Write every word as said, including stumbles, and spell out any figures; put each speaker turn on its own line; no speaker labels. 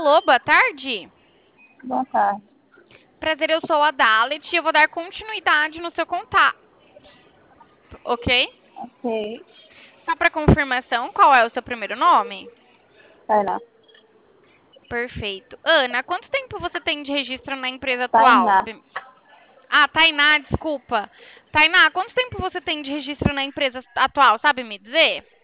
Alô, boa tarde.
Boa tarde.
Prazer, eu sou a Dalet e eu vou dar continuidade no seu contato, ok?
Ok.
Só para confirmação, qual é o seu primeiro nome?
Tainá.
Perfeito. Ana, quanto tempo você tem de registro na empresa atual?
Tainá.
Sabe- Ah, Tainá, desculpa. Tainá, quanto tempo você tem de registro na empresa atual, sabe me dizer?